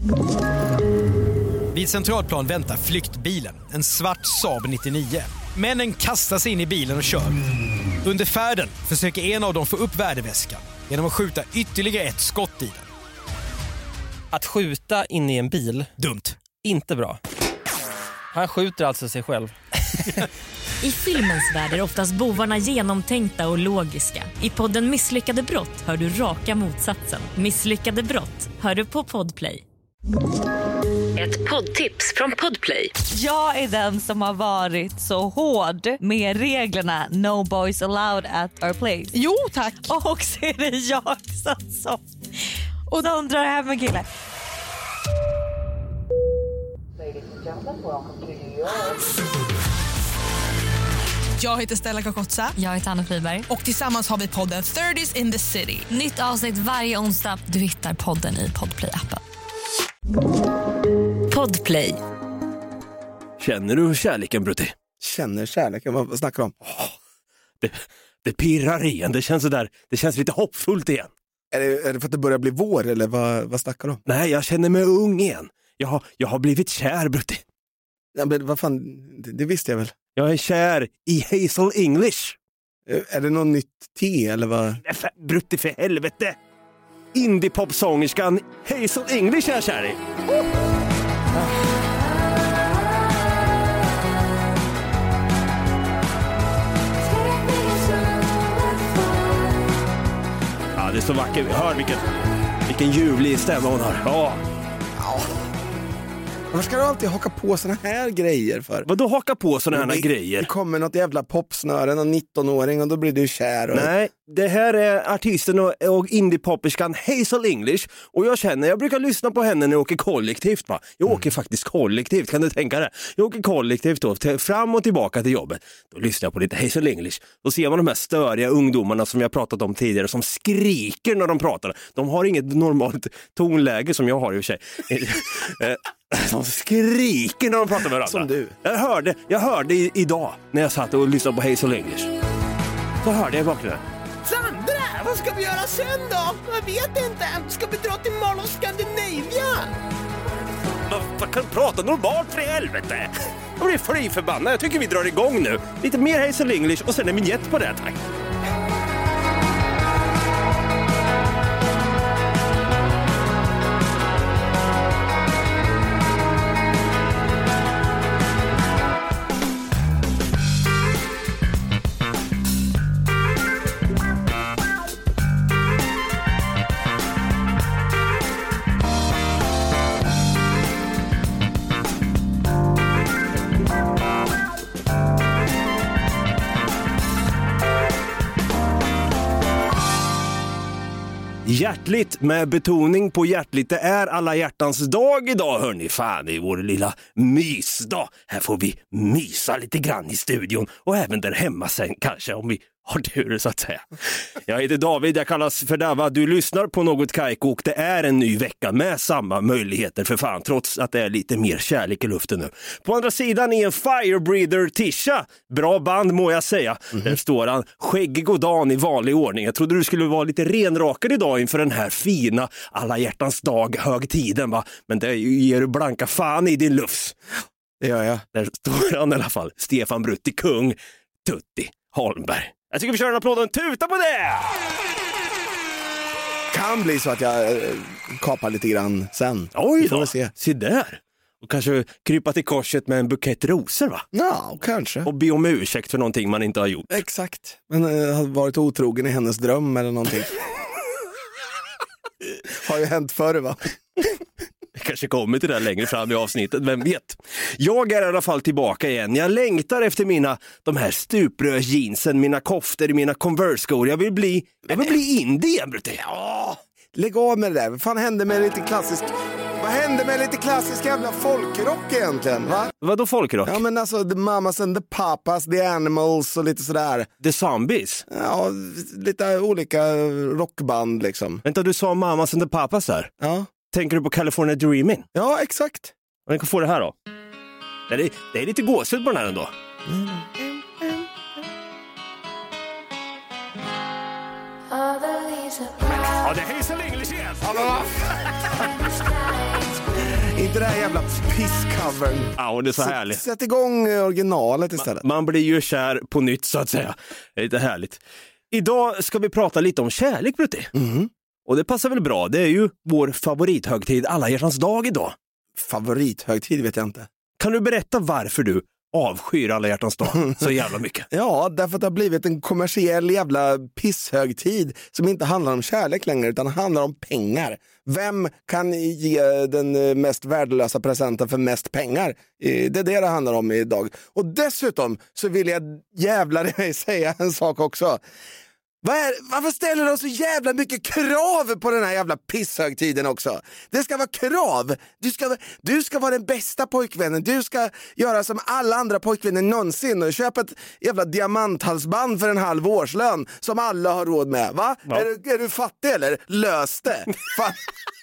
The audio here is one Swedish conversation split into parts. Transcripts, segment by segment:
Vid Centralplan väntar flyktbilen, en svart Saab 99. Männen kastar sig in i bilen och kör. Under färden försöker en av dem få upp värdeväskan genom att skjuta ytterligare ett skott i den. Att skjuta in i en bil, dumt. Inte bra. Han skjuter alltså sig själv. I filmens värld är oftast bovarna genomtänkta och logiska. I podden Misslyckade brott hör du raka motsatsen. Misslyckade brott hör du på Podplay. Ett poddtips från Podplay. Jag är den som har varit så hård med reglerna No boys allowed at our place. Jo, tack. Och så är det jag som och de drar hem en kille. Jag heter Stella Kakotsa. Jag heter Anna Friberg. Och tillsammans har vi podden 30s in the City. Nytt avsnitt varje onsdag. Du hittar podden i Podplay-appen. Podplay. Känner du kärleken, Brutti? Känner kärleken? Vad snackar du om? Det pirrar igen. Det känns sådär. Det känns lite hoppfullt igen. Är det för att det börjar bli vår eller vad snackar du om? Nej, jag känner mig ung igen. Jag har blivit kär, Brutti. Ja, men vad fan, det visste jag väl. Jag är kär i Hazel English. Är det något nytt te eller vad? Brutti, för helvete. Indie-pop-sångerskan Hazel English är jag kär i. Ja, det är så vackert. Hör vilken ljuvlig stämma hon har. Ja. Varför ska du alltid haka på såna här grejer för? Vadå haka på såna här grejer? Det kommer något jävla popsnöre, någon 19-åring och då blir du kär. Och... Nej, det här är artisten och indie-popperskan Hazel English. Och jag brukar lyssna på henne när jag åker kollektivt. Va? Jag åker faktiskt kollektivt, kan du tänka det? Jag åker kollektivt då, fram och tillbaka till jobbet. Då lyssnar jag på lite Hazel English. Då ser man de här störiga ungdomarna som jag pratat om tidigare som skriker när de pratar. De har inget normalt tonläge som jag har i och för sig. De skriker när de pratar med varandra. Som du. Jag hörde idag när jag satt och lyssnade på Hazel English. Så hörde jag bakgrunden. Sandra, vad ska vi göra sen då? Jag vet inte. Ska vi dra till Mall of Scandinavia? Vad kan du prata normalt för i helvete? Jag blir fly förbannad. Jag tycker vi drar igång nu. Lite mer Hazel English och sen en vignett på det, tack. Hjärtligt med betoning på hjärtligt. Det är alla hjärtans dag idag, hörni. Fan, det är vår lilla mysdag. Här får vi mysa lite grann i studion och även där hemma sen kanske om vi har tur så att säga. Jag heter David, jag kallas för Dava. Du lyssnar på Något Kaiko och det är en ny vecka med samma möjligheter för fan, trots att det är lite mer kärlek i luften nu. På andra sidan är en Firebreather Tisha. Bra band må jag säga. Där står han, skäggig och dan i vanlig ordning. Jag trodde du skulle vara lite renrakad idag inför den här fina alla hjärtans dag högtiden, va? Men det ger du blanka fan i din lufs. Det gör jag. Där står han i alla fall. Stefan Brutti, kung Tutti Holmberg. Jag tycker vi kör en applåd och en tuta på det! Kan bli så att jag kapar lite grann sen. Oj då, se där. Och kanske krypa till korset med en bukett rosor, va? Ja, kanske. Och be om ursäkt för någonting man inte har gjort. Exakt. Men har varit otrogen i hennes dröm eller någonting. Har ju hänt förr, va? Det kanske kommer till det längre fram i avsnittet, vem vet. Jag är i alla fall tillbaka igen. Jag längtar efter de här stuprörsjeansen, mina koftor, mina Converse-skor. Jag vill bli indie igen, Brutte. Ja, lägg av med det där. Vad fan hände med lite klassisk... Vad hände med lite klassisk jävla folkrock egentligen, va? Vadå folkrock? Ja, men alltså The Mamas and the Papas, The Animals och lite sådär. The Zombies? Ja, lite olika rockband liksom. Vänta, du sa Mamas and the Papas där? Ja. Tänker du på California Dreaming? Ja, exakt. Och jag kan få det här då. Det är lite gåshud på den här ändå. Ja, det är Hazel English igen. Inte det här jävla pisscovern. Ja, och det är så härligt. Sätt igång originalet istället. Man blir ju kär på nytt så att säga. Det är lite härligt. Idag ska vi prata lite om kärlek, Brutti. Och det passar väl bra. Det är ju vår favorithögtid, alla hjärtans dag idag. Favorithögtid vet jag inte. Kan du berätta varför du avskyr alla hjärtans dag så jävla mycket? Ja, därför att det har blivit en kommersiell jävla pisshögtid som inte handlar om kärlek längre utan handlar om pengar. Vem kan ge den mest värdelösa presenten för mest pengar? Det är det handlar om idag. Och dessutom så vill jag jävlar säga en sak också. Varför ställer de så jävla mycket krav på den här jävla pisshögtiden också? Det ska vara krav. Du ska vara den bästa pojkvännen. Du ska göra som alla andra pojkvänner någonsin och köpa ett jävla diamanthalsband för en halv årslön som alla har råd med. Va? Ja. Är du fattig eller? Lös det. Fan.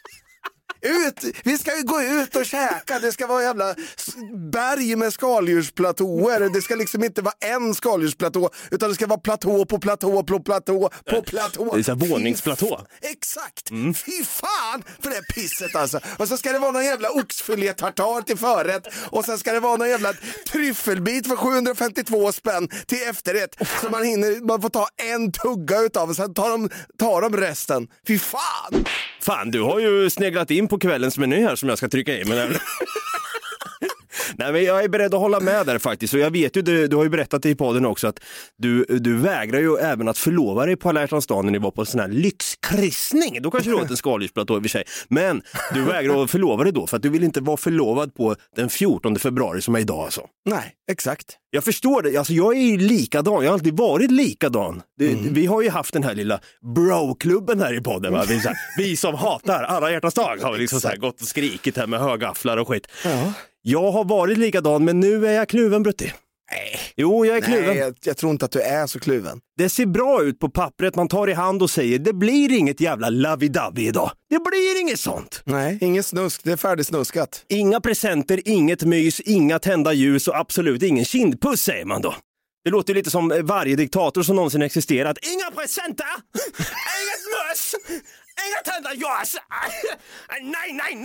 Vi ska ju gå ut och käka. Det ska vara jävla berg med skaldjursplatåer. Det ska liksom inte vara en skaldjursplatå utan det ska vara platå på platå på platå på platå. Det är så här våningsplatå. Exakt. Fy fan för det pisset alltså. Och så ska det vara någon jävla oxfilé-tartar till förrätt och sen ska det vara någon jävla tryffelbit för 752 spänn till efterrätt. Så man får ta en tugga utav och sen tar de resten. Fy fan. Fan, du har ju sneglat in på kvällens meny här som jag ska trycka i. Men nej, men jag är beredd att hålla med där faktiskt. Och jag vet ju, du har ju berättat i podden också att du vägrar ju även att förlova dig på alla hjärtans dag när ni var på en sån här lyxkristning. Då kanske du åt en skaldjursplatå i och för sig. Men du vägrar att förlova dig då för att du vill inte vara förlovad på den 14 februari som är idag alltså. Nej, exakt. Jag förstår det. Alltså jag är ju likadan. Jag har alltid varit likadan. Vi har ju haft den här lilla bro-klubben här i podden. Va? Vi som hatar alla hjärtans dag har liksom så här gått och skrikit här med högafflar och skit. Ja. Jag har varit likadan, men nu är jag kluven, Brutti. Nej. Jo, jag är kluven. Nej, jag tror inte att du är så kluven. Det ser bra ut på pappret. Man tar i hand och säger, det blir inget jävla lavidavi idag. Det blir inget sånt. Nej, ingen snusk. Det är färdigsnuskat. Inga presenter, inget mys, inga tända ljus och absolut ingen kindpuss, säger man då. Det låter lite som varje diktator som någonsin existerat. Inga presenter, inget mys, inga tända ljus. Nej.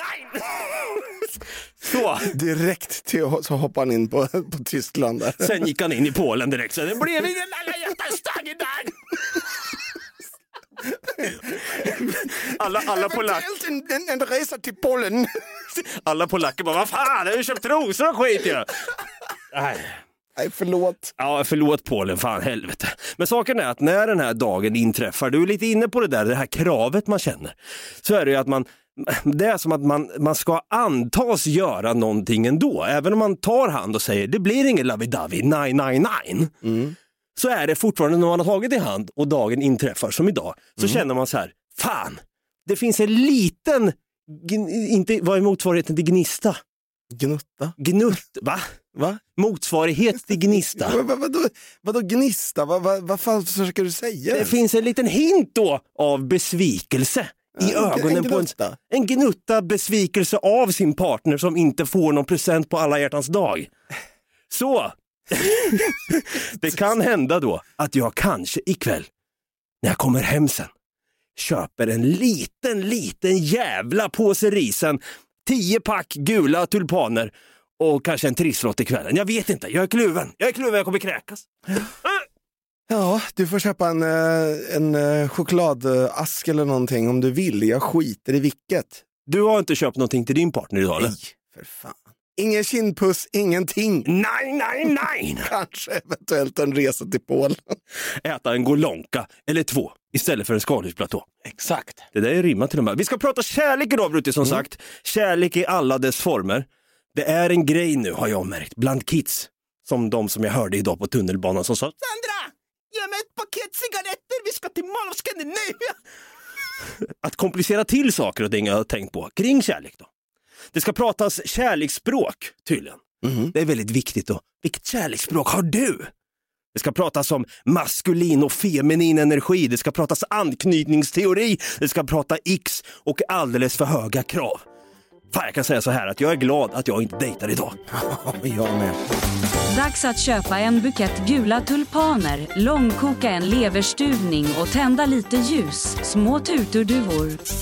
Så. Direkt så hoppade han in på Tyskland där. Sen gick han in i Polen direkt. Så det blev ingen alla hjärtans dag idag. Alla polacker en resa till Polen. Alla polacker bara, vad fan, har du köpt rosor och skit ju? Nej, förlåt. Ja, förlåt Polen, fan helvete. Men saken är att när den här dagen inträffar, du är lite inne på det här kravet man känner. Så är det ju att det är som att man ska antas göra någonting ändå. Även om man tar hand och säger, det blir ingen lavidavi, nej. Så är det fortfarande när man har tagit i hand och dagen inträffar som idag. Så känner man så här, fan, det finns en liten, inte, vad är motsvarigheten till gnista? Va? Motsvarighet till gnista. Vadå gnista? Vad fan försöker du säga? Det finns en liten hint då av besvikelse i ögonen på en gnutta besvikelse av sin partner som inte får någon present på alla hjärtans dag. Så det kan hända då att jag kanske ikväll när jag kommer hem sen köper en liten jävla påse risen, 10 pack gula tulpaner och kanske en trisslott i kvällen. Jag vet inte, jag är kluven, jag kommer kräkas. Ja, du får köpa en chokladask eller någonting om du vill. Jag skiter i vilket. Du har inte köpt någonting till din partner idag, eller? Nej, för fan. Ingen kindpuss, ingenting. Nej. Kanske eventuellt en resa till Polen. Äta en golonka eller 2 istället för en skaldjursplatå. Exakt. Det där är rimmat till och med. Vi ska prata kärlek idag, Brutti, som sagt. Kärlek i alla dess former. Det är en grej nu, har jag märkt, bland kids. Som de som jag hörde idag på tunnelbanan som sa, Sandra, ge mig ett paket cigaretter, vi ska till Mall of Scandinavia. Att komplicera till saker och ting jag har tänkt på kring kärlek då. Det ska pratas kärleksspråk tydligen. Det är väldigt viktigt då. Vilket kärleksspråk har du? Det ska pratas om maskulin och feminin energi. Det ska pratas anknytningsteori. Det ska prata X och alldeles för höga krav. Fan, jag kan säga så här att jag är glad att jag inte dejtar idag. Jag med. Dags att köpa en bukett gula tulpaner, långkoka en leverstuvning och tända lite ljus. Små tuturduvor.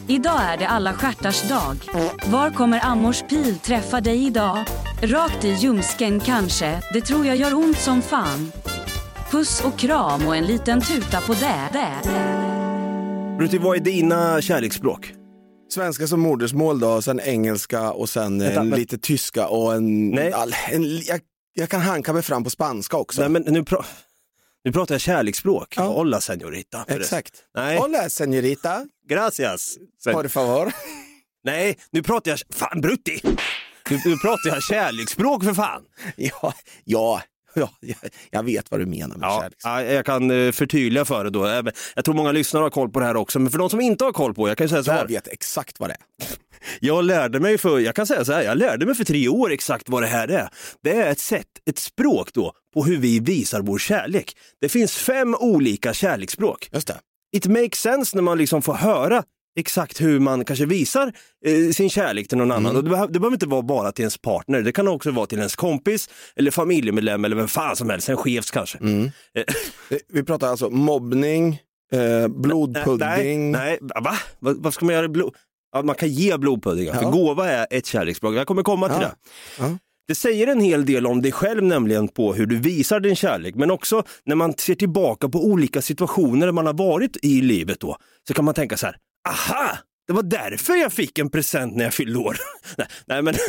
Idag är det alla stjärtars dag. Var kommer Amors pil träffa dig idag? Rakt i ljumsken kanske, det tror jag gör ont som fan. Puss och kram och en liten tuta på det. Brutti, vad är dina kärleksspråk? Svenska som modersmål då, och sen engelska och sen lite tyska och jag kan hanka mig fram på spanska också. Nej, men nu pratar jag kärleksspråk. Ja. Hola, señorita. Exakt. Nej. Hola, señorita. Gracias. Por favor. Nej, nu pratar jag... Fan, Brutti! Nu pratar jag kärleksspråk för fan. Ja, jag vet vad du menar med kärleksspråk. Ja, jag kan förtydliga för det då. Jag tror många lyssnare har koll på det här också. Men för de som inte har koll på, jag kan säga så här. Jag vet exakt vad det är. Jag lärde mig för 3 år exakt vad det här är. Det är ett språk då på hur vi visar vår kärlek. Det finns 5 olika kärleksspråk. Just det. It makes sense när man liksom får höra exakt hur man kanske visar sin kärlek till någon annan. Och det behöver inte vara bara till ens partner. Det kan också vara till ens kompis eller familjemedlem eller vem fan som helst, en chefs kanske. Vi pratar alltså mobbning, blodpudding. Nej, va? Vad ska man göra? Ja, man kan ge blodpuddingar, för gåva är ett kärleksspråk. Jag kommer komma till det. Ja. Det säger en hel del om dig själv, nämligen på hur du visar din kärlek. Men också när man ser tillbaka på olika situationer där man har varit i livet då, så kan man tänka så här: aha, det var därför jag fick en present när jag fyllde år. Nej men...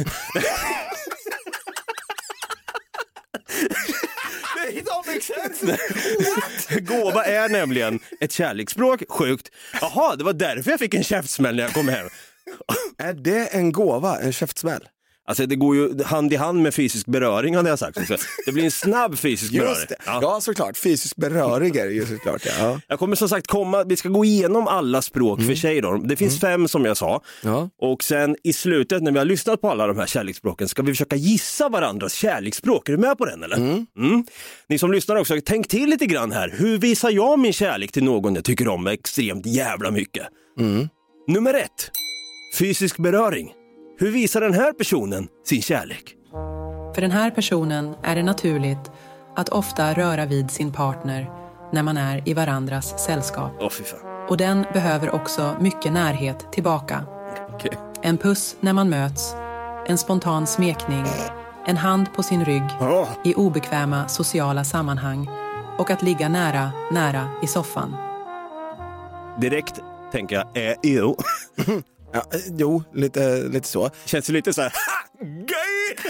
Gåva är nämligen ett kärleksspråk. Sjukt. Jaha, det var därför jag fick en käftsmäll när jag kom hem. Är det en gåva, en käftsmäll? Alltså det går ju hand i hand med fysisk beröring, hade jag sagt. Så det blir en snabb fysisk beröring. Just det. Ja, såklart. Fysisk beröring är det ju såklart. Ja. Jag kommer som sagt vi ska gå igenom alla språk för sig då. Det finns 5 som jag sa. Ja. Och sen i slutet när vi har lyssnat på alla de här kärleksspråken ska vi försöka gissa varandras kärleksspråk. Är du med på den eller? Ni som lyssnar också, tänk till lite grann här. Hur visar jag min kärlek till någon jag tycker om extremt jävla mycket? Nummer 1. Fysisk beröring. Hur visar den här personen sin kärlek? För den här personen är det naturligt att ofta röra vid sin partner när man är i varandras sällskap. Fy fan. Och den behöver också mycket närhet tillbaka. Okay. En puss när man möts, en spontan smekning, en hand på sin rygg i obekväma sociala sammanhang och att ligga nära i soffan. Direkt tänker jag, Ja, jo, lite så. Känns det lite så här, gay!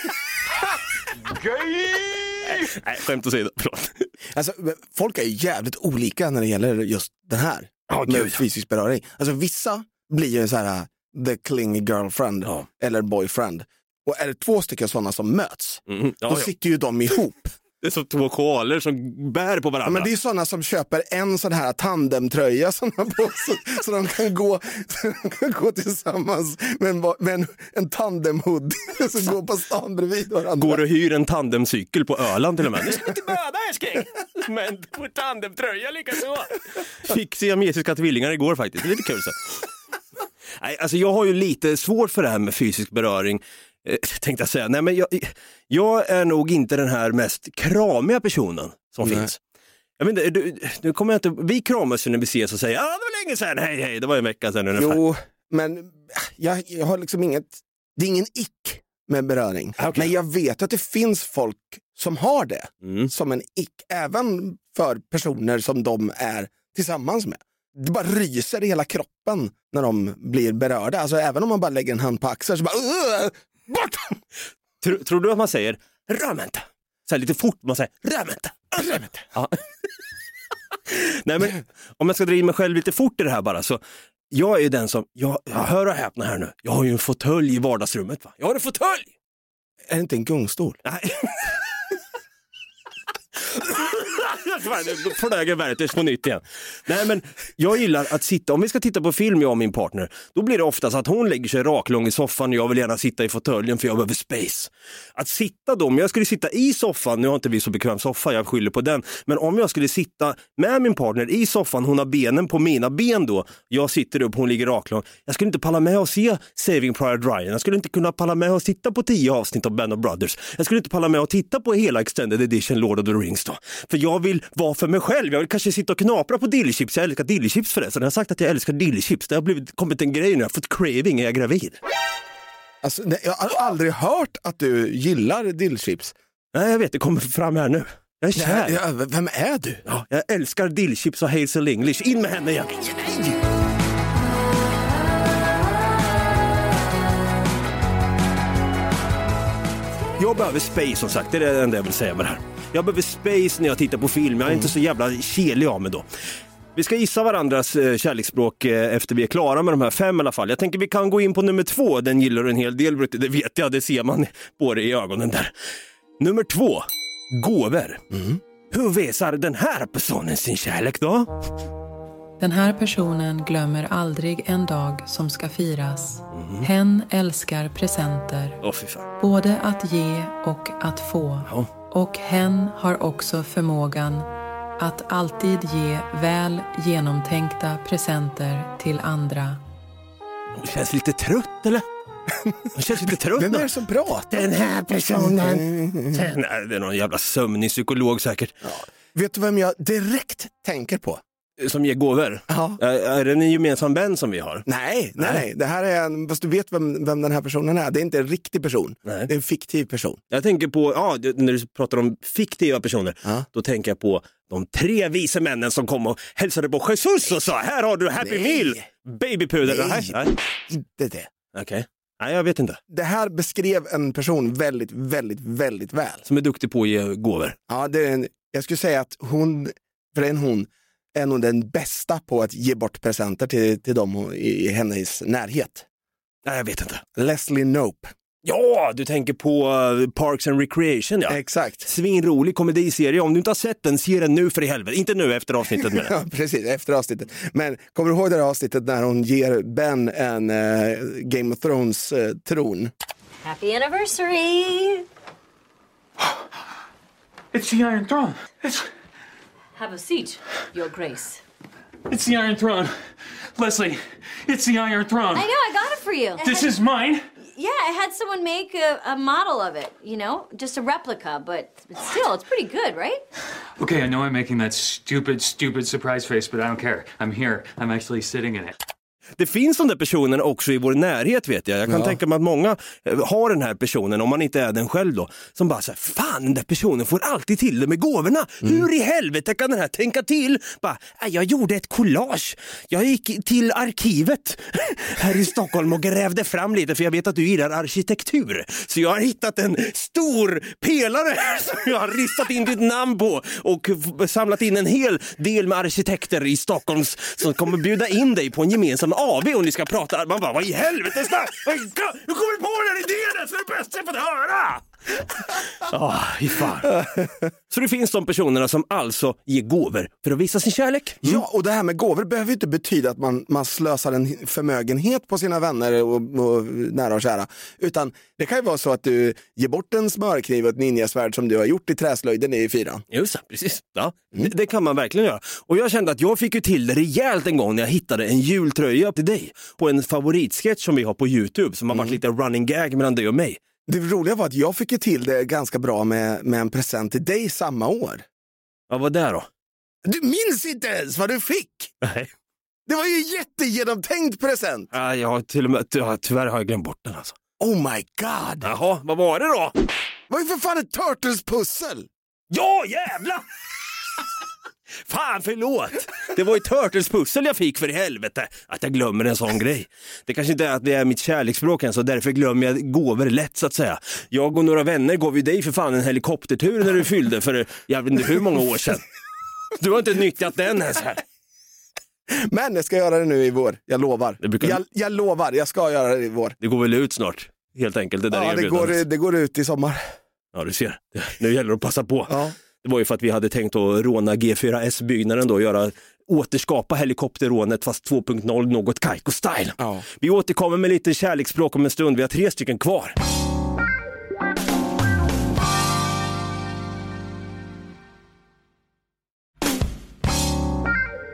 Nej, skämt åsido, förlåt. Alltså, folk är jävligt olika när det gäller just den här med fysisk beröring. Alltså vissa blir ju så här the clingy girlfriend eller boyfriend. Och är det 2 stycken sådana som möts, då sitter ju de ihop. Det är som 2 koaler som bär på varandra. Ja, men det är sådana som köper en sån här tandemtröja som har på så de kan gå tillsammans med en tandemhood så gå på stan bredvid varandra. Går och hyr en tandemcykel på Öland till och med. Nu ska inte böda, älskling! Men på tandemtröja likaså. Fick siamesiska tvillingar igår faktiskt. Det är lite kul så. Nej, alltså jag har ju lite svårt för det här med fysisk beröring. Tänkte jag säga. Nej, men jag är nog inte den här mest kramiga personen som finns. Jag vet inte, nu kommer jag inte... Vi kramas ju när vi ses och säger det var länge sedan, hej, det var en vecka sedan ungefär. Jo, men jag har liksom det är ingen ick med beröring. Okay. Men jag vet att det finns folk som har det som en ick, även för personer som de är tillsammans med. Det bara ryser i hela kroppen när de blir berörda. Alltså även om man bara lägger en hand på axeln så bara... Bort! Tror du att man säger römenta? Så här lite fort man säger römenta. Ja. Nej, men om jag ska dra in mig själv lite fort i det här bara, så jag är ju den som, jag hör och häpna här nu, jag har ju en fåtölj i vardagsrummet, va? Jag har en fåtölj! Är det inte en gungstol? Nej. Flög jag värdet på nytt igen. Nej, men jag gillar att sitta, om vi ska titta på film jag och min partner, då blir det oftast att hon lägger sig raklång i soffan och jag vill gärna sitta i fåtöljen för jag behöver space. Att sitta då, om jag skulle sitta i soffan, nu har inte vi så bekväm soffa, jag skyller på den, men om jag skulle sitta med min partner i soffan, hon har benen på mina ben då, jag sitter upp, hon ligger raklång, jag skulle inte palla med att se Saving Private Ryan, jag skulle inte kunna palla med att titta på 10 avsnitt av Band of Brothers, jag skulle inte palla med att titta på hela Extended Edition Lord of the Rings då, för jag vill vara för mig själv. Jag vill kanske sitta och knapra på dillchips. Jag älskar dillchips förresten. Jag har sagt att jag älskar dillchips. Det har kommit en grej nu. Jag har fått craving när jag är gravid. Alltså, jag har aldrig hört att du gillar dillchips. Nej, jag vet. Det kommer fram här nu. Jag är kär. Vem är du? Ja, jag älskar dillchips och Hazel English. In med henne igen. Nej! Jag behöver space som sagt, det är det enda jag vill säga med det här. Jag behöver space när jag tittar på film, jag är inte så jävla kelig av mig då. Vi ska gissa varandras kärleksspråk efter vi är klara med de här 5 i alla fall. Jag tänker vi kan gå in på nummer 2, den gillar en hel del, det vet jag, det ser man på det i ögonen där. Nummer 2, gåvor. Hur visar den här personen sin kärlek då? Den här personen glömmer aldrig en dag som ska firas. Hen älskar presenter. Fy fan. Både att ge och att få. Och hen har också förmågan att alltid ge väl genomtänkta presenter till andra. Det känns lite trött, eller? Det känns lite trött. Vem är det som pratar? Den här personen. Nej, det är någon jävla sömnig psykolog säkert. Ja. Vet du vem jag direkt tänker på? Som ger gåvor? Ja. Är det en gemensam vän som vi har? Nej. Det här är fast du vet vem den här personen är. Det är inte en riktig person. Nej. Det är en fiktiv person. Jag tänker på, när du pratar om fiktiva personer, då tänker jag på de 3 vise männen som kom och hälsade på Jesus och sa, här har du Happy Meal, babypuder. Nej. Inte det. Okej. Nej, jag vet inte. Det här beskrev en person väldigt, väldigt, väldigt väl. Som är duktig på att ge gåvor. Ja, jag skulle säga att hon är nog den bästa på att ge bort presenter till dem i hennes närhet. Nej, jag vet inte. Leslie Knope. Ja, du tänker på Parks and Recreation, ja. Exakt. Svinrolig komediserie. Om du inte har sett den, se den nu för i helvete. Inte nu efter avsnittet med Ja, precis, efter avsnittet. Men kommer du ihåg det här avsnittet när hon ger Ben en Game of Thrones tron? Happy anniversary! It's the Iron Throne. Have a seat, Your Grace. It's the Iron Throne. Leslie, it's the Iron Throne. I know, I got it for you. This is mine? Yeah, I had someone make a model of it, you know? Just a replica, but still, it's pretty good, right? Okay, I know I'm making that stupid surprise face, but I don't care. I'm here. I'm actually sitting in it. Det finns de där personerna också i vår närhet, vet jag. Jag kan tänka mig att många har den här personen, om man inte är den själv då, som bara säger, fan, den där personen får alltid till det med gåvorna. Hur i helvete kan den här tänka till? Bara, jag gjorde ett collage. Jag gick till arkivet här i Stockholm och grävde fram lite, för jag vet att du gillar arkitektur. Så jag har hittat en stor pelare som jag har ristat in ditt namn på och samlat in en hel del med arkitekter i Stockholm som kommer bjuda in dig på en gemensam AV och ni ska prata. Man bara, vad i helvete snart? Hur kommer du på den här idén? Så är det bästa jag fått höra. Fan. Så det finns de personerna som alltså ger gåvor för att visa sin kärlek. Ja, och det här med gåvor behöver ju inte betyda att man slösar en förmögenhet på sina vänner och nära och kära. Utan det kan ju vara så att du ger bort en smörkniv och ett ninjasvärd som du har gjort i träslöjden i 4. Just det, precis. Ja, det kan man verkligen göra. Och jag kände att jag fick ju till det rejält en gång när jag hittade en jultröja till dig på en favoritsketch som vi har på YouTube som har varit lite running gag mellan dig och mig. Det roliga var att jag fick ju till det ganska bra med en present till dig samma år. Vad var det då? Du minns inte ens vad du fick? Nej. Det var ju en jättegenomtänkt present. Ja, jag har till och med, tyvärr har jag glömt bort den alltså. Oh my god. Jaha, vad var det då? Det var ju för fan ett Turtles-pussel. Ja, jävlar! Fan, förlåt. Det var ju Turtles-pussel jag fick, för i helvete. Att jag glömmer en sån grej. Det kanske inte är att det är mitt kärleksspråk än, så därför glömmer jag gåvor lätt, så att säga. Jag och några vänner gav ju dig för fan en helikoptertur när du fyllde för jag vet inte hur många år sedan. Du har inte nyttjat den ens här. Men jag ska göra det nu i vår, jag lovar. Jag lovar, jag ska göra det i vår. Det går väl ut snart, helt enkelt. Det där det går ut i sommar. Ja, du ser. Nu gäller det att passa på. Ja. Det var ju för att vi hade tänkt att råna G4S-byggnaden då, återskapa helikopterrånet fast 2.0 något Kaiko-style. Ja. Vi återkommer med lite kärleksspråk om en stund. Vi har 3 stycken kvar.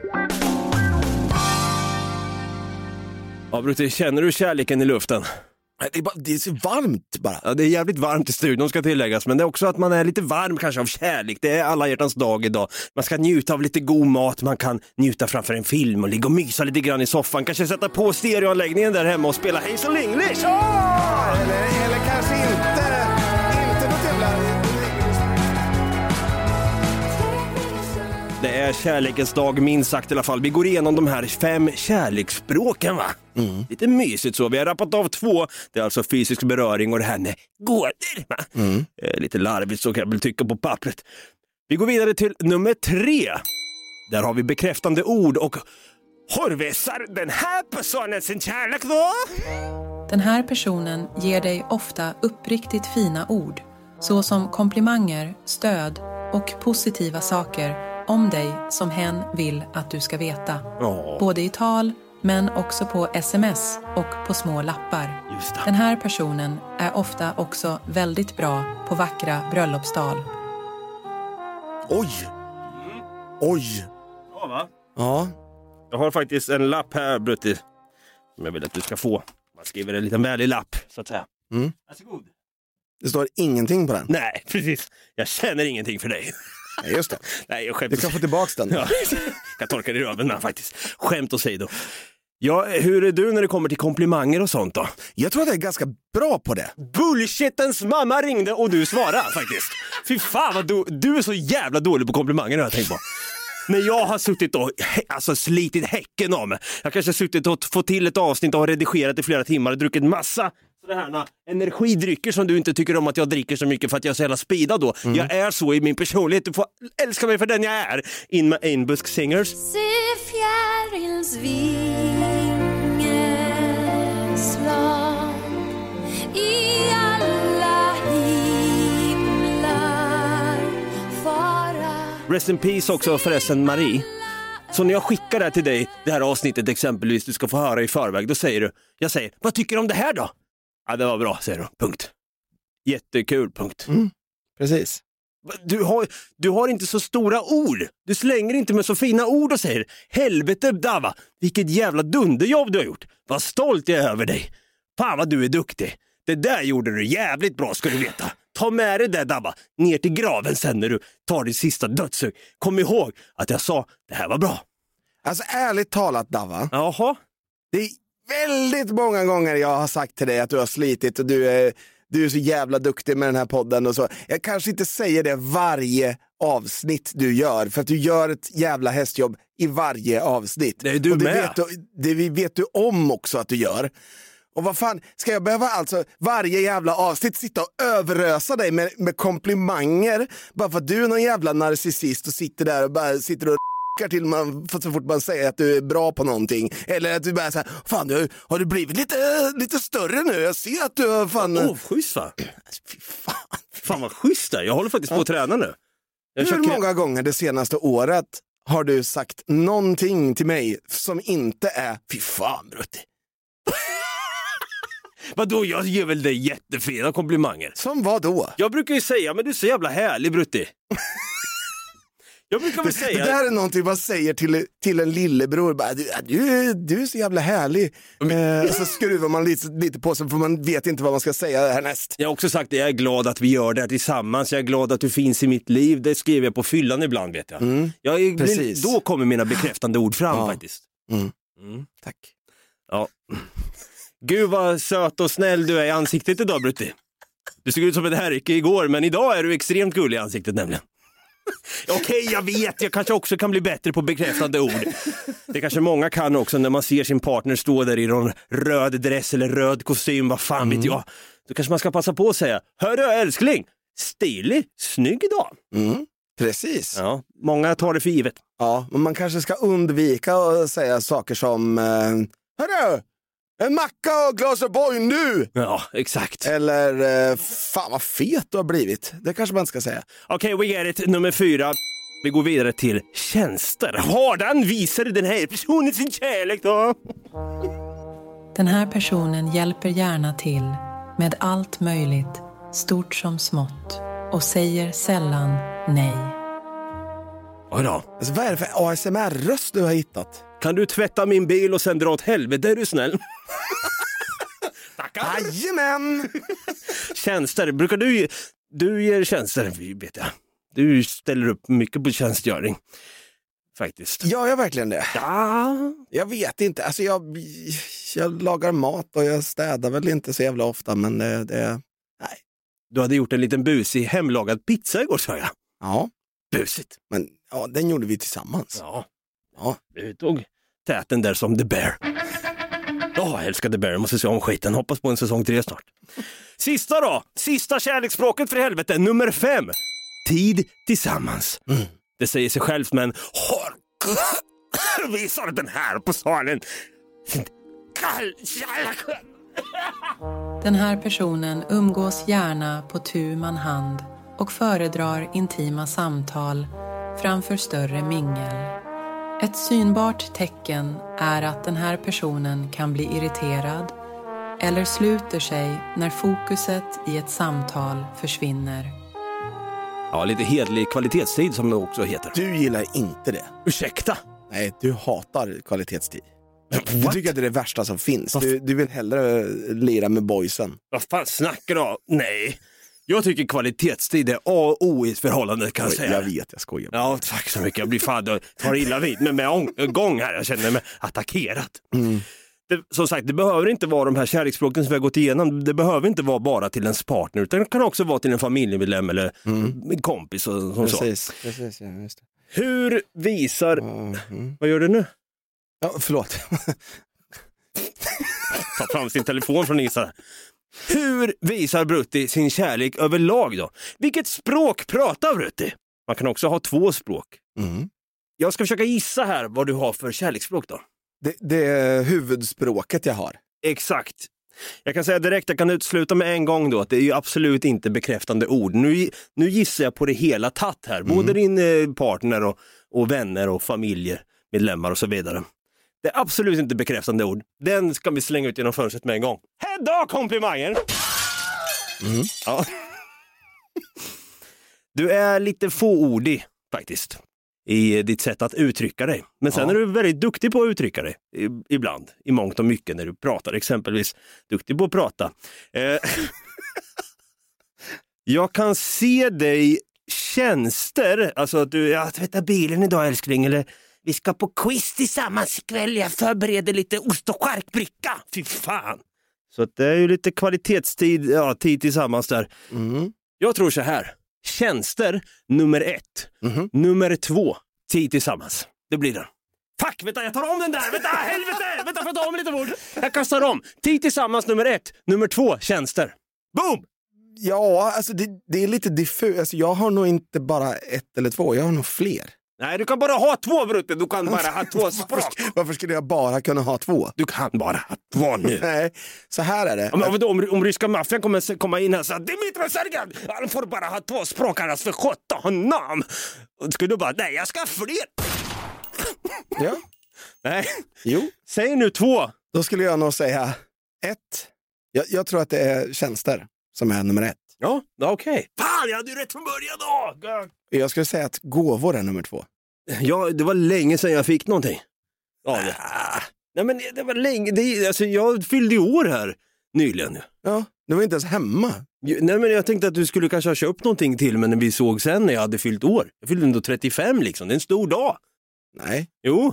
Ja, Brutte, känner du kärleken i luften? Det är så varmt bara. Ja, det är jävligt varmt i studion ska tilläggas, men det är också att man är lite varm kanske av kärlek. Det är alla hjärtans dag idag. Man ska njuta av lite god mat, man kan njuta framför en film och ligga och mysa lite grann i soffan. Kanske sätta på stereoanläggningen där hemma och spela Hazel English. Eller kanske inte något jävla... Det är kärlekens dag minst sagt i alla fall. Vi går igenom de här 5 kärleksspråken, va? Lite mysigt så. Vi har rappat av 2. Det är alltså fysisk beröring och det här med gåder, va? Lite larvigt så kan jag väl tycka på pappret. Vi går vidare till nummer 3. Där har vi bekräftande ord och horvesar den här personen sin kärlek då? Den här personen ger dig ofta uppriktigt fina ord, såsom komplimanger, stöd och positiva saker om dig som hen vill att du ska veta. Både i tal men också på sms och på små lappar. Den här personen är ofta också väldigt bra på vackra bröllopstal. Oj! Ja, va? Ja. Jag har faktiskt en lapp här, Brutti, som jag vill att du ska få. Man skriver en liten vänlig lapp, så att säga. Varsågod. Det står ingenting på den. Nej, precis. Jag känner ingenting för dig. Nej, just det. Nej, jag skämt. Du kan få tillbaka den. Ja, jag kan torka det i röven med faktiskt. Skämt att säga då. Ja, hur är du när det kommer till komplimanger och sånt då? Jag tror att jag är ganska bra på det. Bullshitens mamma ringde och du svarade faktiskt. Fy fan vad du är så jävla dålig på komplimanger, har jag tänkt på. När jag har suttit och slitit häcken av mig. Jag kanske har suttit och fått till ett avsnitt och har redigerat i flera timmar och druckit massa sådana här energidrycker som du inte tycker om att jag dricker så mycket för att jag är så jävla speedad då. Jag är så i min personlighet. Du får älska mig för den jag är. In med Einbusk Singers. Se fjärils vingeslag i alla himlar fara. Rest in peace också förresten, Marie. Så när jag skickar det här till dig, det här avsnittet exempelvis, du ska få höra i förväg, då säger du, jag säger, vad tycker du om det här då? Ja, det var bra, säger du. Punkt. Jättekul, punkt. Precis. Du har inte så stora ord. Du slänger inte med så fina ord och säger, helvete Dava, vilket jävla dunderjobb du har gjort. Vad stolt jag är över dig. Fan vad du är duktig. Det där gjorde du jävligt bra, ska du veta. Ta med dig det Dava ner till graven sen när du tar din sista dödssug. Kom ihåg att jag sa, det här var bra. Alltså ärligt talat Dava. Jaha. Det är väldigt många gånger jag har sagt till dig att du har slitit och du är så jävla duktig med den här podden och så. Jag kanske inte säger det varje avsnitt du gör, för att du gör ett jävla hästjobb i varje avsnitt. Det är du och det med. Det vet du om också att du gör. Och vad fan, ska jag behöva alltså varje jävla avsnitt sitta och överösa dig med komplimanger bara för att du är någon jävla narcissist och sitter där och bara sitter och till man så fort man säger att du är bra på någonting, eller att du bara säger, fan har du blivit lite större nu, jag ser att du har fan... schysst va? Fan vad schysst där, jag håller faktiskt på att träna nu. Hur många gånger det senaste året har du sagt någonting till mig som inte är fy fan Brutti? Vadå, jag ger väl dig jättefina komplimanger. Som vad då? Jag brukar ju säga, men du är så jävla härlig Brutti. Jag brukar väl säga... Det där är någonting man säger till en lillebror. Bara, du är så jävla härlig. Så skruvar man lite på sig för man vet inte vad man ska säga härnäst. Jag har också sagt att jag är glad att vi gör det här tillsammans. Jag är glad att du finns i mitt liv. Det skriver jag på fyllan ibland, vet jag. Då kommer mina bekräftande ord fram faktiskt. Tack. Ja. Gud vad söt och snäll du är i ansiktet idag, Brutti. Du såg ut som ett härke igår, men idag är du extremt gullig i ansiktet nämligen. Okej, jag vet, jag kanske också kan bli bättre på bekräftande ord. Det kanske många kan också när man ser sin partner stå där i någon röd dress eller röd kostym, vad fan vet jag. Då kanske man ska passa på att säga, hörru älskling, stilig, snygg idag. Precis. Ja, många tar det för givet. Ja, men man kanske ska undvika att säga saker som, hörru, en macka och glas O'boy nu! Ja, exakt. Eller, fan vad fet du har blivit. Det kanske man ska säga. Okej, we get it. Nummer 4. Vi går vidare till tjänster. Hardan visar den här personen sin kärlek då. Den här personen hjälper gärna till med allt möjligt, stort som smått, och säger sällan nej. Oj då. Alltså, vad är det för ASMR-röst du har hittat? Kan du tvätta min bil och sen dra åt helvete, är du snäll? Tackar. Jajamän! Tjänster, brukar du ger tjänster, vet jag. Du ställer upp mycket på tjänstgöring. Faktiskt. Gör jag verkligen det? Ja. Jag vet inte, alltså jag lagar mat och jag städar väl inte så jävla ofta, men nej. Du hade gjort en liten busig hemlagad pizza igår, sa jag. Ja. Busigt. Men ja, den gjorde vi tillsammans. Ja. Du tog täten där som The Bear. Jag älskar The Bear, jag måste se om skiten. Hoppas på en säsong 3 snart. Sista då, sista kärleksspråket för helvete, nummer 5. Tid tillsammans. Det säger sig självt, men visar den här på salen. Den här personen umgås gärna på tu man hand och föredrar intima samtal framför större mingel. Ett synbart tecken är att den här personen kan bli irriterad eller sluter sig när fokuset i ett samtal försvinner. Ja, lite hedlig kvalitetstid som det också heter. Du gillar inte det. Ursäkta? Nej, du hatar kvalitetstid. Du tycker att det är det värsta som finns. Du vill hellre lira med boysen. Vad fan snackar du om? Nej. Jag tycker kvalitetstid är A och O i ett förhållande, kan jag säga. Jag vet, jag skojar. Ja, tack så mycket. Jag blir fan, tar illa vid mig med gång här. Jag känner mig attackerat. Som sagt, det behöver inte vara de här kärleksspråken som vi har gått igenom. Det behöver inte vara bara till ens partner, utan det kan också vara till en familjemedlem eller en kompis. Och precis, ja, just det. Hur visar... Vad gör du nu? Ja, förlåt. Ta fram sin telefon från Isa. Hur visar Brutti sin kärlek överlag då? Vilket språk pratar Brutti? Man kan också ha 2 språk. Jag ska försöka gissa här vad du har för kärleksspråk då. Det är huvudspråket jag har. Exakt. Jag kan säga direkt, jag kan utsluta med en gång då att det är ju absolut inte bekräftande ord. Nu gissar jag på det hela tatt här. Både din partner och vänner och familjemedlemmar och så vidare. Det är absolut inte bekräftande ord. Den ska vi slänga ut genom fönstret med en gång. Hedda, komplimanger! Ja. Du är lite fåordig faktiskt i ditt sätt att uttrycka dig. Men sen är du väldigt duktig på att uttrycka dig ibland, i mångt och mycket när du pratar. Exempelvis duktig på att prata. Jag kan se dig tjänster, alltså att jag tvättar bilen idag älskling, eller vi ska på quiz tillsammans ikväll, jag förbereder lite ost- och charkbricka. Fy fan. Så att det är ju lite kvalitetstid, tid tillsammans där. Jag tror så här. Tjänster nummer 1. Nummer 2. Tid tillsammans. Det blir det. Fuck, vänta, jag tar om den där. Vänta, helvete. Vänta, för att ta om lite ord. Jag kastar om. Tid tillsammans nummer 1. Nummer 2. Tjänster. Boom! Ja, alltså det är lite diffus. Alltså, jag har nog inte bara 1 eller 2. Jag har nog fler. Nej, du kan bara ha 2 Brutte. Du kan bara ha 2 språk. Varför skulle jag bara kunna ha 2? Du kan bara ha 2 nu. Nej, så här är det. Men om ryska maffian kommer komma in här så att Dimitri Sergejev, han får bara ha 2 språk annars för 17 namn. Ska du bara, nej jag ska ha fler. Ja. Nej. Jo. Säg nu 2. Då skulle jag nog säga 1. Jag tror att det är tjänster som är nummer 1. Ja, okej. Fan, jag hade ju rätt från början då. Jag skulle säga att gåvor är nummer 2. Ja, det var länge sedan jag fick någonting. Ja, nej men det var länge. Alltså, jag fyllde i år här nyligen. Ja, du var inte ens hemma. Nej, men jag tänkte att du skulle kanske ha köpt någonting till mig när vi såg sen när jag hade fyllt år. Jag fyllde ändå 35 liksom, det är en stor dag. Nej. Jo.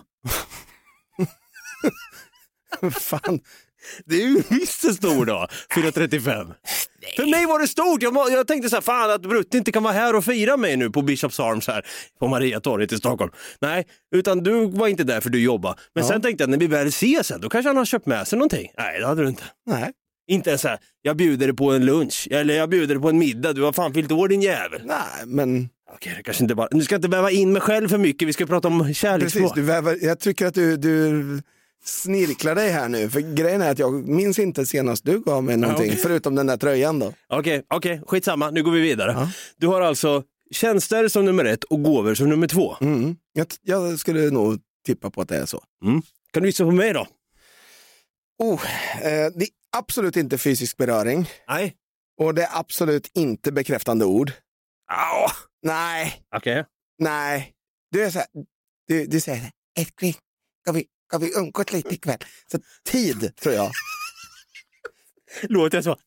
Fan. Det är ju visst en stor dag, 435. För mig var det stort. Jag tänkte så här, fan att Brutti inte kan vara här och fira mig nu på Bishops Arms här på Mariatorget i Stockholm. Nej, utan du var inte där för du jobbar. Men sen tänkte jag, när vi väl ses sen, då kanske han har köpt med sig någonting. Nej, det hade du inte. Nej. Inte ens så här, jag bjuder dig på en lunch. Eller jag bjuder dig på en middag. Du har fan fyllt år din jävel. Nej, men... Okej, det kanske inte bara... Nu ska inte väva in mig själv för mycket. Vi ska prata om kärleksspråk. Precis, jag tycker att du snirklar dig här nu. För grejen är att jag minns inte senast du gav mig någonting. Förutom den där tröjan då. Okej, skitsamma. Nu går vi vidare. Ja. Du har alltså tjänster som nummer 1 och gåvor som nummer 2. Jag skulle nog tippa på att det är så. Kan du gissa på mig då? Det är absolut inte fysisk beröring. Nej. Och det är absolut inte bekräftande ord. Nej. Okej. Nej. Du är så här, du säger så här, ska vi umgås lite ikväll? Så tid, tror jag. Låter jag så?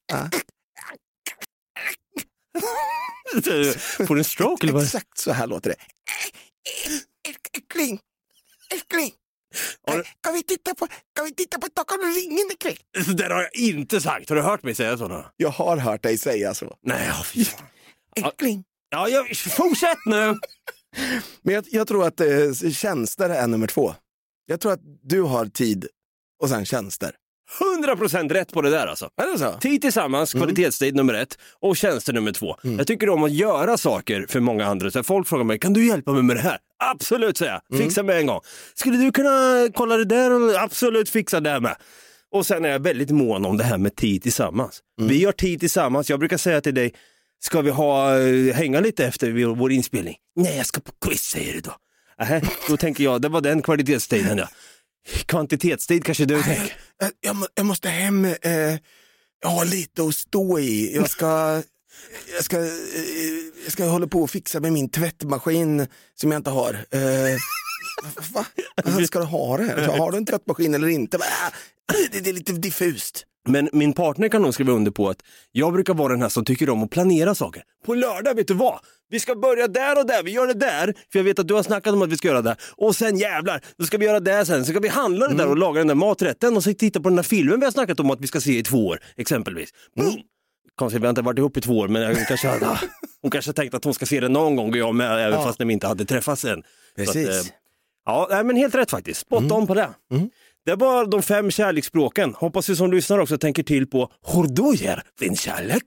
Får du en stroke eller vad? Exakt så här låter det. Äckling. Kan vi titta på Stockholm och ringen ikväll? Så där har jag inte sagt. Har du hört mig säga så? Jag har hört dig säga så. Nej, fy fan. Äckling. Ja, fortsätt nu. Men jag tror att tjänster är nummer 2. Jag tror att du har tid och sen tjänster. 100% rätt på det där alltså. Är det så? Tid tillsammans, kvalitetstid nummer 1 och tjänster nummer 2. Jag tycker om att göra saker för många andra. Så folk frågar mig, kan du hjälpa mig med det här? Absolut, säger jag. Fixa med en gång. Skulle du kunna kolla det där? Och absolut, fixa det med. Och sen är jag väldigt mån om det här med tid tillsammans. Vi har tid tillsammans. Jag brukar säga till dig, ska vi hänga lite efter vår inspelning? Nej, jag ska på quiz, säger du då. Då tänker jag, det var den kvalitetstiden, ja. Kvantitetstid kanske du tänker. Jag måste hem. Jag har lite att stå i. Jag ska hålla på och fixa med min tvättmaskin som jag inte har. Va? Ska du ha det? Har du en tvättmaskin eller inte? Det är lite diffust. Men min partner kan nog skriva under på att jag brukar vara den här som tycker om att planera saker. På lördag, vet du vad? Vi ska börja där och där, vi gör det där. För jag vet att du har snackat om att vi ska göra det. Och sen jävlar, då ska vi göra det sen. Så ska vi handla det där och laga den där maträtten. Och så titta på den där filmen vi har snackat om att vi ska se i 2 år, exempelvis. Konstigt, vi har inte varit ihop i 2 år. Men hon kanske tänkt att hon ska se det någon gång. Och jag med, även fast vi inte hade träffats än. Precis. Ja, men helt rätt faktiskt. Spot on på det. Det var de 5 kärleksspråken. Hoppas vi som lyssnar också tänker till på hur du ger din kärlek.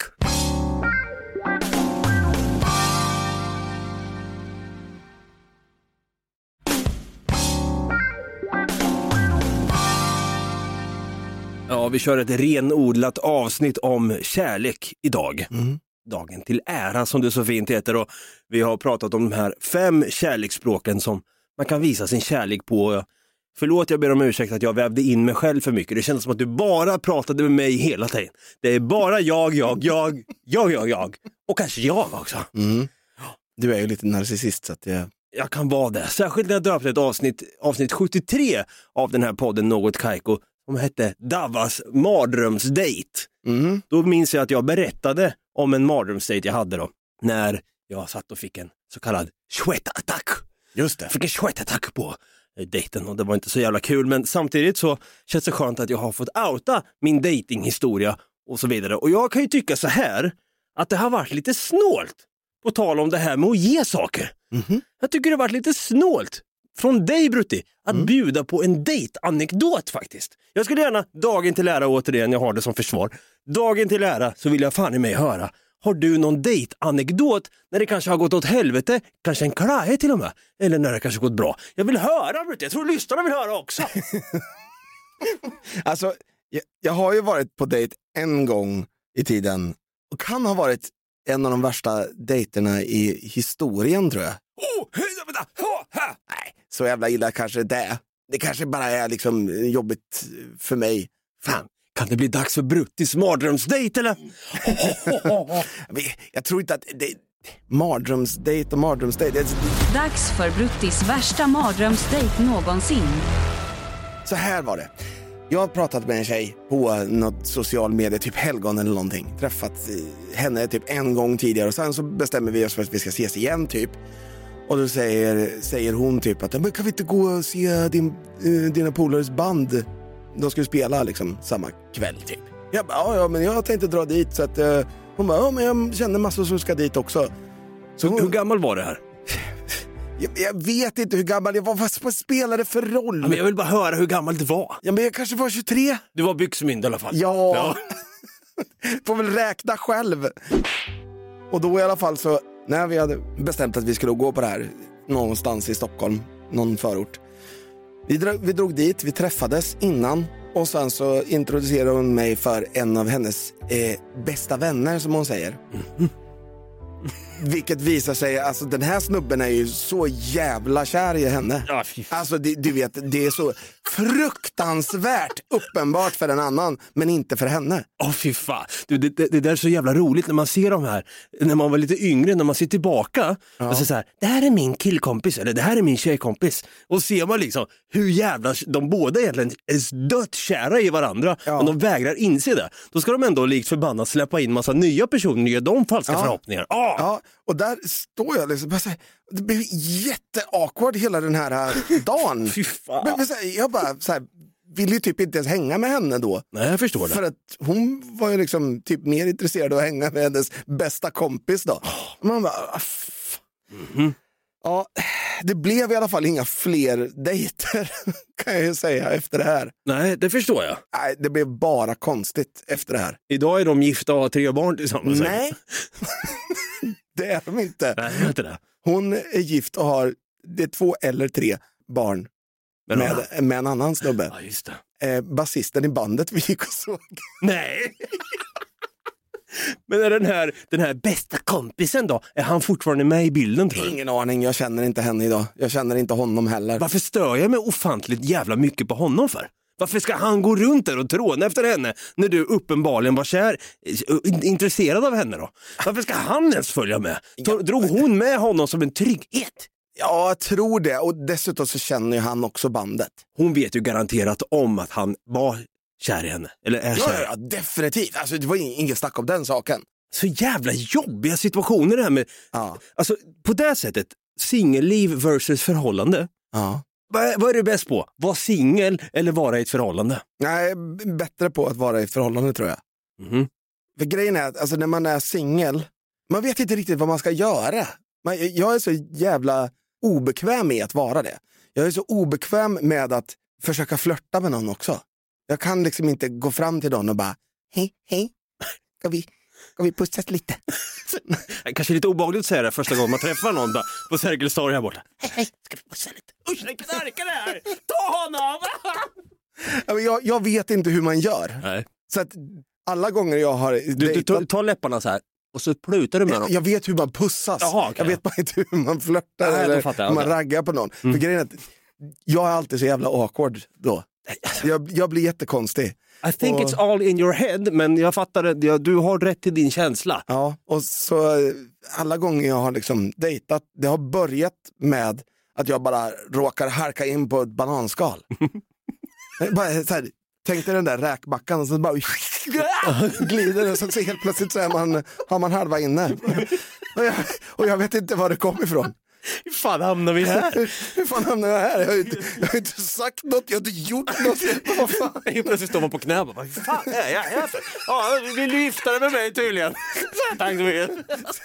Ja, vi kör ett renodlat avsnitt om kärlek idag. Dagen till ära, som det så fint heter. Och vi har pratat om de här 5 kärleksspråken som man kan visa sin kärlek på. Förlåt, jag ber om ursäkt att jag vävde in mig själv för mycket. Det känns som att du bara pratade med mig hela tiden. Det är bara jag. Och kanske jag också. Du är ju lite narcissist så att jag kan vara det. Särskilt när jag döpte ett avsnitt 73 av den här podden Något Kaiko, som hette Davas mardrömsdate. Då minns jag att jag berättade om en mardrömsdate jag hade då. När jag satt och fick en så kallad sweat-attack. Just det. Fick en sweat-attack på dejten och det var inte så jävla kul. Men samtidigt så känns det skönt att jag har fått outa min datinghistoria och så vidare. Och jag kan ju tycka så här att det har varit lite snålt på tal om det här med att ge saker. Jag tycker det har varit lite snålt från dig, Brutti, att bjuda på en dejtanekdot faktiskt. Jag skulle gärna, dagen till ära återigen, jag har det som försvar. Dagen till ära så vill jag fan i mig höra. Har du någon dejtanekdot när det kanske har gått åt helvete? Kanske en klahe till och med. Eller när det kanske gått bra. Jag vill höra, Brutti. Jag tror lyssnarna vill höra också. Alltså, jag har ju varit på dejt en gång i tiden. Och kan ha varit en av de värsta dejterna i historien, tror jag. Nej, så jävla illa kanske det. Det kanske bara är liksom jobbigt för mig. Fan, kan det bli dags för Bruttis mardrömsdejt eller? Jag tror inte att det mardrömsdejt och mardrömsdejt. Dags för Bruttis värsta mardrömsdejt någonsin. Så här var det. Jag har pratat med en tjej på något social media, typ helgon eller någonting. Träffat henne typ en gång tidigare och sen så bestämmer vi oss för att vi ska ses igen typ. Och då säger hon typ att men kan vi inte gå och se dina polares band? De skulle spela liksom samma kväll typ. Jag bara, ja men jag tänkte dra dit så att hon bara, ja men jag känner massor som ska dit också. Så hur gammal var det här? Jag vet inte hur gammal jag var. Vad spelade för roll? Ja, men jag vill bara höra hur gammal det var. Ja, men jag kanske var 23. Du var byxmynd i alla fall. Ja. Får väl räkna själv. Och då i alla fall så, när vi hade bestämt att vi skulle gå på det här någonstans i Stockholm, någon förort. Vi drog dit, vi träffades innan. Och sen så introducerade hon mig för en av hennes bästa vänner, som hon säger. Vilket visar sig, alltså den här snubben är ju så jävla kär i henne. Alltså du vet, det är så fruktansvärt uppenbart för en annan, men inte för henne. Fy fan. Det där är så jävla roligt när man ser de här, när man var lite yngre, när man ser tillbaka och så här, det här är min killkompis eller det här är min tjejkompis. Och ser man liksom hur jävla de båda egentligen är dödskära i varandra, men de vägrar inse det. Då ska de ändå likt förbannat släppa in massa nya personer och ge dem falska förhoppningar. Ja, och där står jag liksom bara så här, det blev jätteawkward hela den här dagen. Fy fan. Men jag bara så här, vill ju typ inte ens hänga med henne då. Nej, jag förstår det. För att hon var ju liksom typ mer intresserad av att hänga med hennes bästa kompis då. Man bara, ja, det blev i alla fall inga fler dejter kan jag ju säga efter det här. Nej, det förstår jag. Nej, det blev bara konstigt efter det här. Idag är de gifta och har 3 barn tillsammans. Nej, det är de inte. Nej, det är inte det. Hon är gift och har 2 eller 3 barn med en annan snubbe. Ja, just det. Basisten i bandet vi gick och såg. Nej. Men är den här bästa kompisen då? Är han fortfarande med i bilden, tror du? Ingen aning, jag känner inte henne idag. Jag känner inte honom heller. Varför stör jag mig ofantligt jävla mycket på honom för? Varför ska han gå runt där och tråna efter henne när du uppenbarligen var kär, intresserad av henne då? Varför ska han ens följa med? Drog hon med honom som en trygghet? Ja, jag tror det. Och dessutom så känner ju han också bandet. Hon vet ju garanterat om att han var kär i henne. Eller är kär. Ja, definitivt. Alltså, det var ingen snack om den saken. Så jävla jobbiga situationer det här med... Ja. Alltså, på det sättet, singelliv versus förhållande. Ja. Vad är du bäst på? Vara singel eller vara i ett förhållande? Nej, bättre på att vara i ett förhållande, tror jag. För grejen är att alltså, när man är singel, man vet inte riktigt vad man ska göra. Jag är så jävla obekväm med att vara det. Jag är så obekväm med att försöka flirta med någon också. Jag kan liksom inte gå fram till någon och bara hej, ska vi pussas lite? Kanske lite obehagligt att säga det första gången man träffar någon där på Sergels torg här borta. Hej, ska vi pussa lite? Usch, den knarkar det här! Ta honom! Jag vet inte hur man gör. Nej. Så att alla gånger jag har du tar läpparna så här och så plutar du med dem. Jag vet hur man pussas. Jaha, okay. Jag vet bara inte hur man flörtar eller hur man raggar på någon. För grejen är att jag är alltid så jävla awkward då. Jag blir jättekonstig. I think it's all in your head, men jag fattar det. Du har rätt till din känsla. Ja, och så alla gånger jag har liksom dejtat, det har börjat med att jag bara råkar harka in på ett bananskal. Bara så här, tänk dig den där räkbackan och så bara glider det, så helt plötsligt så har man halva inne. Och jag vet inte var det kommer ifrån. Hur fan hamnar vi här? Hur fan hamnar jag här? Jag har inte sagt något, jag har inte gjort något. Vad fan? Plötsligt står man på knä och bara, hur fan är jag här för? Ja, vill du gifta dig med mig tydligen? Tack så mycket.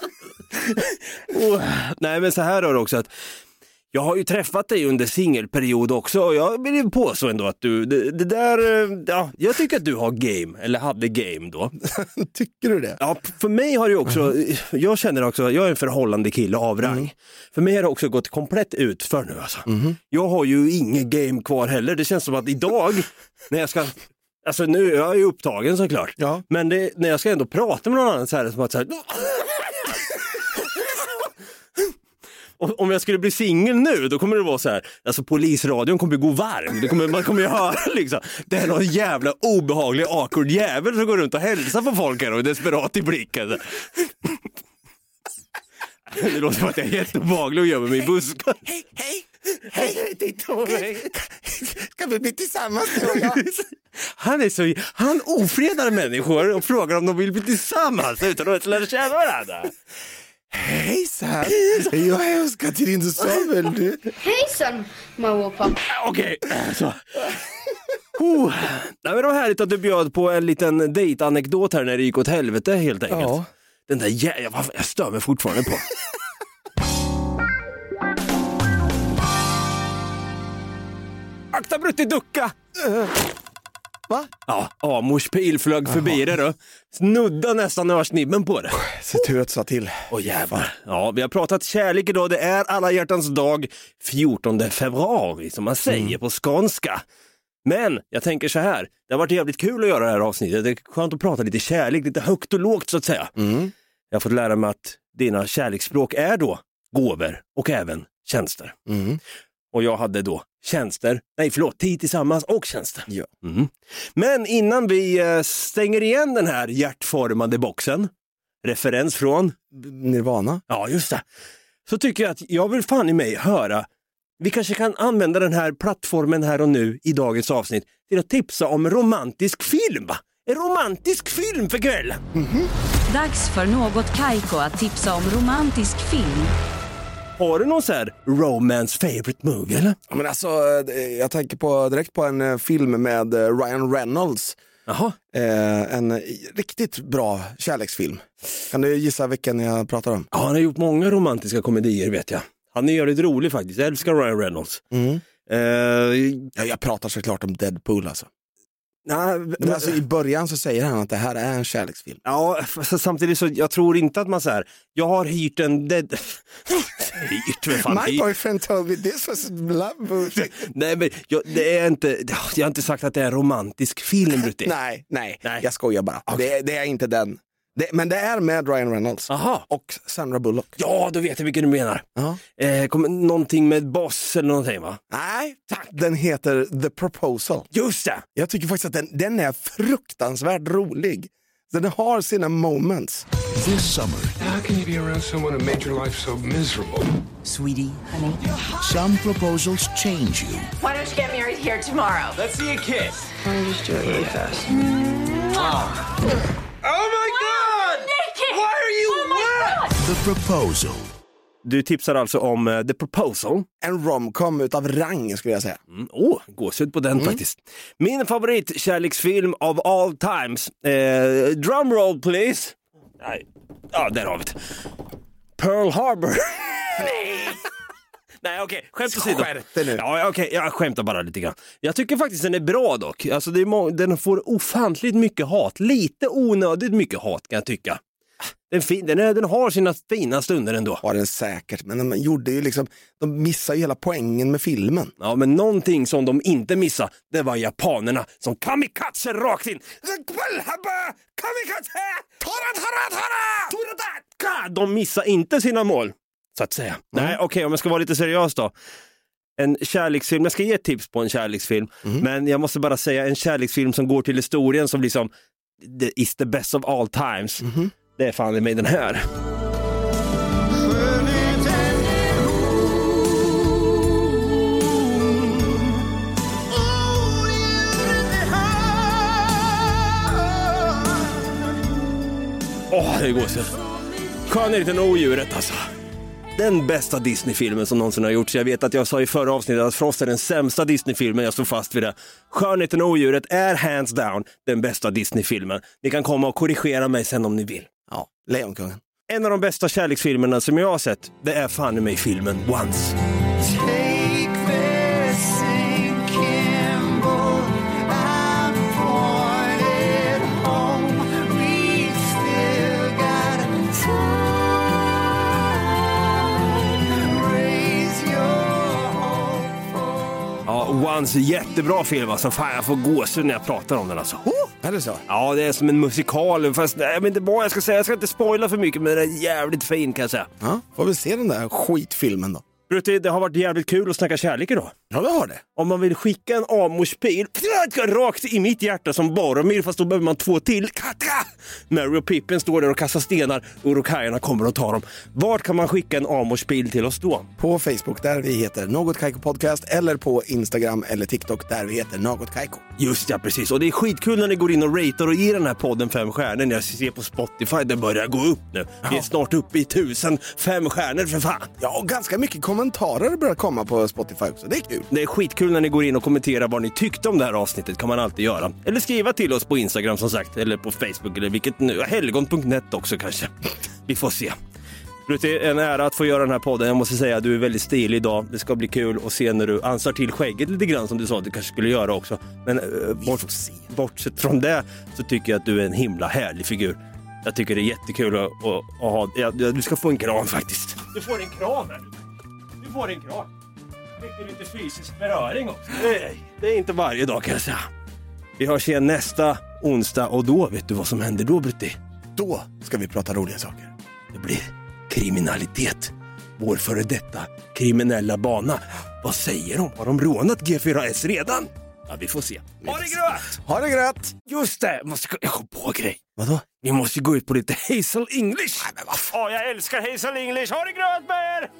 Nej, men så här är det också att jag har ju träffat dig under singelperiod också och jag vill påstå ändå att du, det där, ja, jag tycker att du har game, eller hade game då. Tycker du det? Ja, för mig har det också, jag känner också, jag är en förhållande kille av rang. För mig har det också gått komplett ut för nu alltså. Jag har ju ingen game kvar heller, det känns som att idag, när jag ska, alltså nu är jag ju upptagen såklart, men när jag ska ändå prata med någon annan så här, som att så här, om jag skulle bli singel nu, då kommer det vara så här, alltså polisradion kommer gå varm. Man kommer ju höra liksom, det är någon jävla obehaglig awkward jävel som går runt och hälsar på folk här och är desperat i blicken. Det låter som att jag är jätteobehaglig och gömmer mig i busken. Hej, titta på mig. Ska vi bli tillsammans nu? Han ofredar människor och frågar om de vill bli tillsammans utan att lära känna varandra. Hejsan, jag älskar Katrin Samuel, du. Hejsan, mamma. Okej, så. Det var härligt att du bjöd på en liten dejtanekdot här när det gick åt helvete helt enkelt. Ja. Den där jag stör mig fortfarande på. Akta brutti ducka! Va? Ja, Amors pil flög förbi det då. Snudda nästan över snibben på det. Så tur att sa till. Åh jävlar. Ja, vi har pratat kärlek idag. Det är alla hjärtans dag 14 februari som man säger på skånska. Men jag tänker så här. Det har varit jävligt kul att göra det här avsnittet. Det är skönt att prata lite kärlek, lite högt och lågt så att säga. Jag har fått lära mig att dina kärleksspråk är då gåvor och även tjänster. Och jag hade då tid tillsammans och tjänster. Ja. Men innan vi stänger igen den här hjärtformade boxen, referens från Nirvana. Ja, just det. Så tycker jag att jag vill fan i mig höra, vi kanske kan använda den här plattformen här och nu i dagens avsnitt till att tipsa om romantisk film, va? En romantisk film för kvällen. Dags för Något Kaiko att tipsa om romantisk film. Har du någon så här romance favorite movie eller? Men alltså, jag tänker direkt på en film med Ryan Reynolds. Jaha. En riktigt bra kärleksfilm. Kan du gissa vilken jag pratar om? Ja, han har gjort många romantiska komedier, vet jag. Han är ju lite rolig faktiskt. Jag älskar Ryan Reynolds. Jag pratar såklart om Deadpool alltså. Men alltså, i början så säger han att det här är en kärleksfilm. Ja, samtidigt så jag tror inte att man så här, jag har hyrt en My boyfriend told me this was love. Nej, men jag har inte sagt att det är en romantisk film. Nej, jag skojar bara. Okay. Det är inte den. Men det är med Ryan Reynolds. Aha. Och Sandra Bullock. Ja, då vet jag vilken du menar. Någonting med boss eller någonting, va? Nej, tack. Den heter The Proposal. Just det. Jag tycker faktiskt att den är fruktansvärt rolig. Den har sina moments. This summer, how can you be around someone who made your life so miserable? Sweetie, honey, some proposals change you. Why don't you get married here tomorrow? Let's see a kiss. Why don't you just do it really fast? Oh my God! Naked! Why are you wet? The Proposal. Du tipsar alltså om The Proposal. En romcom utav rang skulle jag säga. Gåshud på den faktiskt. Min favoritkärleksfilm of all times. Drumroll please. Nej. Ja, där har vi det. Pearl Harbor. Nej, okej. Skämt åsido. Ja, okej. Jag skämtar bara lite grann. Jag tycker faktiskt den är bra dock. Alltså, den får ofantligt mycket hat. Lite onödigt mycket hat kan jag tycka. Den har sina fina stunder ändå. Har den säkert, men de gjorde ju liksom, de missar ju hela poängen med filmen. Ja, men någonting som de inte missade, det var japanerna som kamikaze rakt in. De missar inte sina mål, så att säga. Nej, okej, om jag ska vara lite seriös då. En kärleksfilm, jag ska ge tips på en kärleksfilm, men jag måste bara säga en kärleksfilm som går till historien som liksom is the best of all times. Det är fan med den här. Det går så. Skönheten och odjuret alltså. Den bästa Disney-filmen som någonsin har gjorts. Jag vet att jag sa i förra avsnittet att Frost är den sämsta Disney-filmen. Jag står fast vid det. Skönheten och odjuret är hands down den bästa Disney-filmen. Ni kan komma och korrigera mig sen om ni vill. Ja, Lejonkungen. En av de bästa kärleksfilmerna som jag har sett, det är fan i mig filmen Once. Once, jättebra film alltså. Fan, jag får gåshud när jag pratar om den alltså. Är det så? Ja, det är som en musikal. Fast jag vet inte vad jag ska säga. Jag ska inte spoila för mycket, men det är jävligt fin kan jag säga. Ja, får vi se den där skitfilmen då. Brutti, det har varit jävligt kul att snacka kärlek idag. Ja, det har det. Om man vill skicka en Amorspil rakt i mitt hjärta som Boromir, fast då behöver man 2 till. Mary och Pippin står där och kastar stenar och Urukajerna kommer och tar dem. Vart kan man skicka en Amorspil till oss då? På Facebook där vi heter Något Kaiko Podcast, eller på Instagram eller TikTok där vi heter Något Kaiko. Just ja, precis. Och det är skitkul när ni går in och ratear och ger den här podden 5 stjärnor. Jag ser på Spotify, det börjar gå upp nu. Ja. Vi är snart uppe i 1005 stjärnor för fan. Ja, och ganska mycket kommentarer börjar komma på Spotify också. Det är kul. Det är skitkul när ni går in och kommenterar vad ni tyckte om det här avsnittet. Kan man alltid göra. Eller skriva till oss på Instagram som sagt. Eller på Facebook eller vilket nu. Helgon.net också kanske. Vi får se. Det är en ära att få göra den här podden. Jag måste säga att du är väldigt stilig idag. Det ska bli kul att se när du ansar till skägget lite grann som du sa att du kanske skulle göra också. Men bortsett från det så tycker jag att du är en himla härlig figur. Jag tycker det är jättekul att ha... du ska få en kram faktiskt. Du får en kram här. Du får en kram. Det är lite fysisk beröring också. Det är inte varje dag kan jag säga. Vi hörs igen nästa onsdag och då vet du vad som händer då, Brutti? Då ska vi prata roliga saker. Det blir kriminalitet. Vår före detta kriminella bana. Vad säger de? Har de rånat G4S redan? Ja, vi får se. Ha det gröt! Ha det gröt! Just det, jag kom på grej. Vadå? Vi måste gå ut på lite Hazel English. Nej, men vad fan? Jag älskar Hazel English. Ha det gröt med er!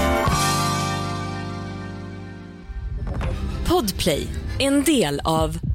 Podplay, en del av